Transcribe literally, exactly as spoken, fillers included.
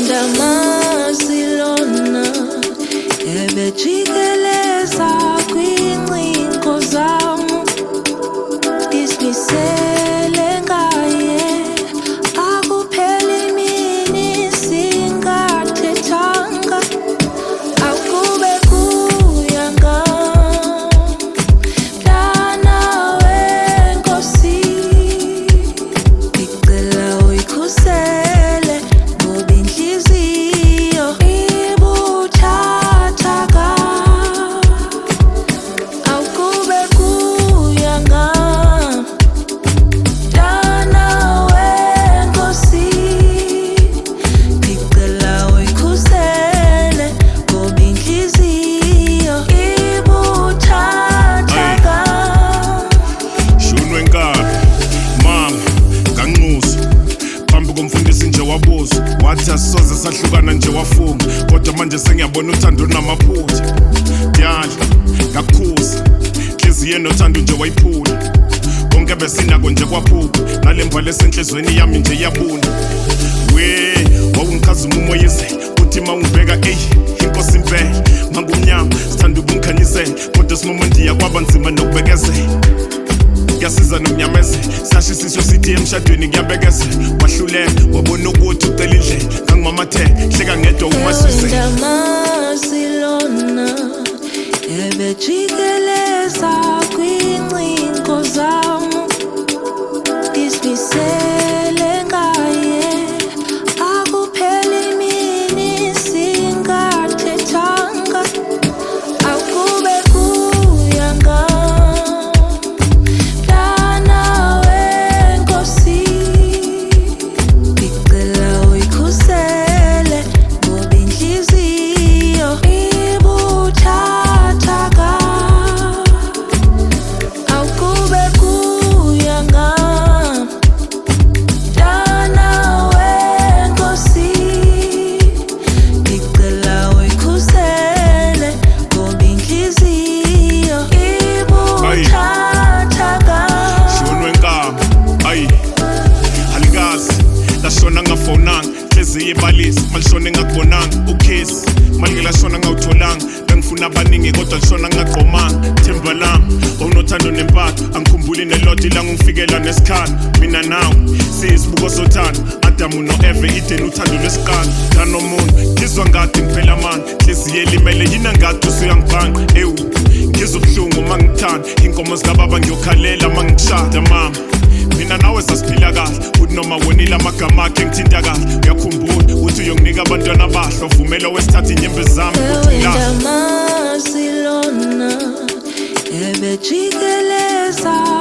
Masilona ebejikeleza kwincingo zami isimisele ngaye akupheli imini singathethanga akube kuya ngana wenkosi ngicela uyikhusele ngoba inhliziyo ibuthathaka akube kuya ngana wenkosi ngicela uyikhusele ngoba inhliziyo ibuthathaka. Shunwe nkani mama kanxusa phambi komfundisi nje wabuza wathi asisoze sahlukana nje wafunga kodwa manje sengiyabona uthando namaphutha dyadla ngakukhuza inhliziyo enothando nje wayiphula konke besinako nje kwaphupha nale mbhalo esenhlizweni yami nje iyabuna we wawungikhazuma umoyizela uthi ma ungibheka eyi inkosi impela mangumnyama sithanda ukungikhanyisela kodwa simomondiya kwaba nzima nokubekezela kuyasiza nomnyamezela sashisiso sithi emshadweni kuyabekezela wahluleka wabona ukuthi ucela indlela ngangimamatheka hleka ngedwa umasuzela Masilona ebejikeleza kwincingo zami isimisele ngaye akupheli imini singathethanga akube kuya ngana wenkosi ngicela uyikhusele ngoba inhliziyo ibuthathaka akube kuya ngana wenkosi ngicela uyikhusele ngoba inhliziyo ibuthathaka. Shunwe nkama ayi halikazi lashona ngafonanga inhliziyo ibalisa malishona ngakubonanga ukhesi malike lashona ngawutholanga bengifuna abaningi kodwa lishona ngaqomanga themba lami wawunothando nempatho angikhumbuli nelodi la ngifikela nesikhala mina nawe siyisibuko sothando Adamu no-Eve ideni uthando lwesiqala nganomuntu ngizwa ngathi ngiphela amandla inhliziyo elimele yina ngathi usuyangibhanga ewu ngizwa ubuhlungu uma ngithanda inkomo zikababa ngiyokhalela uma ngikushada mama mina nawe sasiphila kahle uthi noma wonile amagama akhe ngithinta kahle uyakhumbula uthi uyonginika abantwana bahle ovumela wesithatha inyembezi zami ukuthi ngilahla Masilona ebejikeleza